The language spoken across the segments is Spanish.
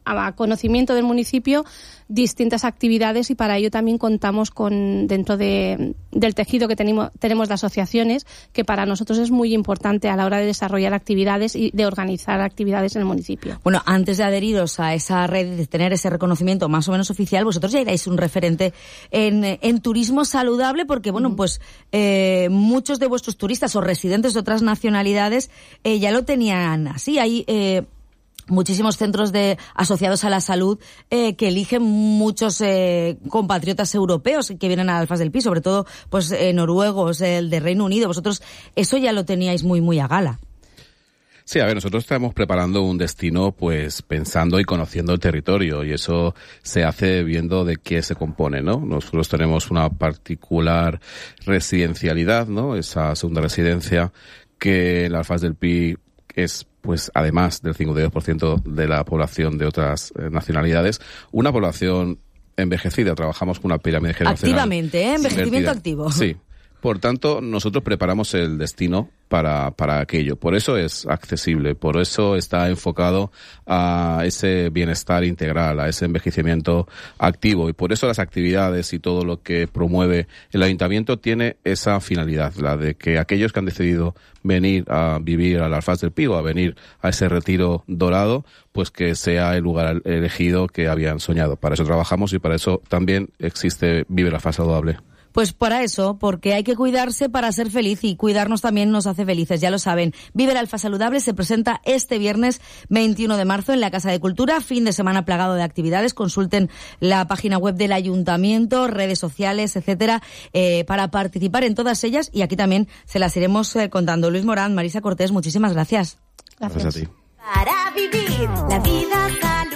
a conocimiento del municipio distintas actividades, y para ello también contamos con, dentro del tejido que tenemos de asociaciones, que para nosotros es muy importante a la hora de desarrollar actividades y de organizar actividades en el municipio. Bueno, antes de adheriros a esa red, de tener ese reconocimiento más o menos oficial, vosotros ya erais un referente en turismo saludable, porque bueno, pues muchos de vuestros turistas o residentes de otras nacionalidades ya lo tenían así. Hay muchísimos centros asociados a la salud que eligen muchos compatriotas europeos que vienen a Alfas del Pi, sobre todo pues noruegos, el de Reino Unido. Vosotros eso ya lo teníais muy a gala. Sí, a ver, nosotros estamos preparando un destino pues pensando y conociendo el territorio, y eso se hace viendo de qué se compone, ¿no? Nosotros tenemos una particular residencialidad, ¿no? Esa segunda residencia que en Alfas del Pi es, pues, además del 52% de la población de otras nacionalidades, una población envejecida. Trabajamos con una pirámide generacional. Activamente, envejecimiento activo. Sí. Por tanto, nosotros preparamos el destino para aquello. Por eso es accesible, por eso está enfocado a ese bienestar integral, a ese envejecimiento activo, y por eso las actividades y todo lo que promueve el ayuntamiento tiene esa finalidad, la de que aquellos que han decidido venir a vivir al Alfaz del Pi o a venir a ese retiro dorado, pues que sea el lugar elegido que habían soñado. Para eso trabajamos y para eso también existe Vive la Alfaz Saludable. Pues para eso, porque hay que cuidarse para ser feliz, y cuidarnos también nos hace felices, ya lo saben. Vive la Alfaz Saludable se presenta este viernes 21 de marzo en la Casa de Cultura, fin de semana plagado de actividades. Consulten la página web del ayuntamiento, redes sociales, etcétera, para participar en todas ellas, y aquí también se las iremos contando. Luis Morán, Marisa Cortés, muchísimas gracias. Gracias a ti. Para vivir la vida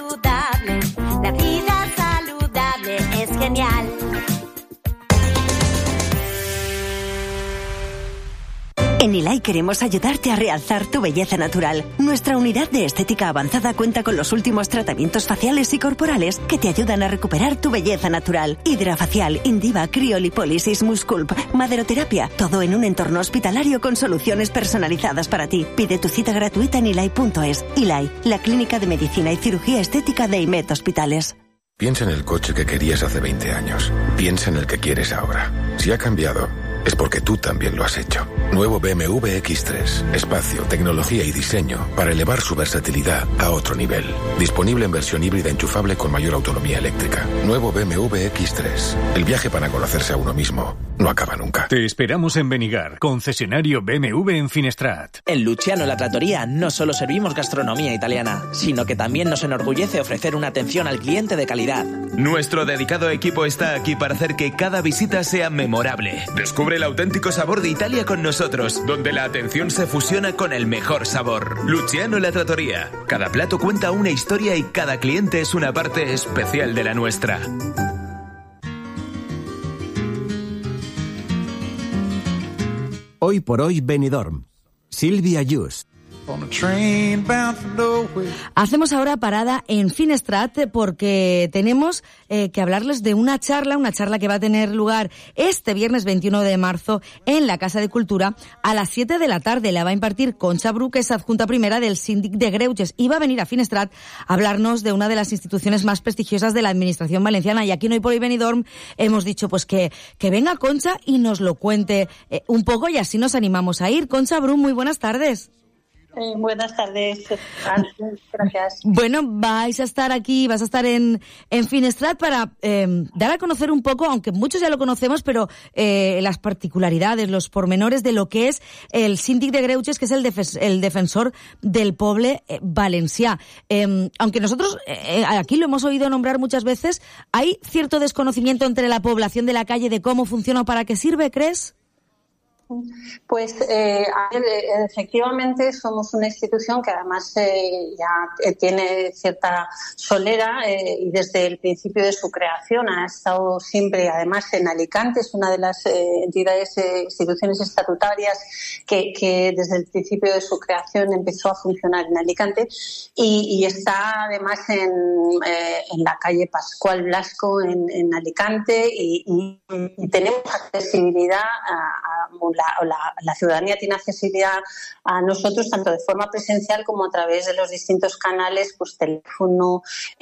saludable es genial. En ILAI queremos ayudarte a realzar tu belleza natural. Nuestra unidad de estética avanzada cuenta con los últimos tratamientos faciales y corporales que te ayudan a recuperar tu belleza natural. Hidrafacial, Indiva, criolipólisis, Musculp, maderoterapia, todo en un entorno hospitalario con soluciones personalizadas para ti. Pide tu cita gratuita en ilai.es. ILAI, la clínica de medicina y cirugía estética de IMED Hospitales. Piensa en el coche que querías hace 20 años. Piensa en el que quieres ahora. Si ha cambiado, es porque tú también lo has hecho. Nuevo BMW X3. Espacio, tecnología y diseño para elevar su versatilidad a otro nivel. Disponible en versión híbrida enchufable con mayor autonomía eléctrica. Nuevo BMW X3. El viaje para conocerse a uno mismo no acaba nunca. Te esperamos en Benigar, concesionario BMW en Finestrat. En Luciano La Trattoria no solo servimos gastronomía italiana, sino que también nos enorgullece ofrecer una atención al cliente de calidad. Nuestro dedicado equipo está aquí para hacer que cada visita sea memorable. Descubre el auténtico sabor de Italia con nosotros, donde la atención se fusiona con el mejor sabor. Luciano La Trattoria. Cada plato cuenta una historia y cada cliente es una parte especial de la nuestra. Hoy por hoy Benidorm. Silvia Just. Hacemos ahora parada en Finestrat porque tenemos que hablarles de una charla que va a tener lugar este viernes 21 de marzo en la Casa de Cultura a las 7 de la tarde. La va a impartir Concha Bru, que es adjunta primera del Síndic de Greuges, y va a venir a Finestrat a hablarnos de una de las instituciones más prestigiosas de la administración valenciana. Y aquí en Hoy por Hoy Benidorm hemos dicho pues que venga Concha y nos lo cuente un poco, y así nos animamos a ir. Concha Bru, muy buenas tardes. Buenas tardes, gracias. Bueno, vas a estar en Finestrat para dar a conocer un poco, aunque muchos ya lo conocemos, pero las particularidades, los pormenores de lo que es el Síndic de Greuges, que es el defensor del poble valencià. Aunque nosotros aquí lo hemos oído nombrar muchas veces, ¿hay cierto desconocimiento entre la población de la calle de cómo funciona o para qué sirve, crees? Pues efectivamente somos una institución que además ya tiene cierta solera y desde el principio de su creación ha estado siempre, además en Alicante, es una de las instituciones estatutarias que desde el principio de su creación empezó a funcionar en Alicante y está además en la calle Pascual Blasco en Alicante y tenemos accesibilidad la ciudadanía tiene accesibilidad a nosotros tanto de forma presencial como a través de los distintos canales, pues teléfono,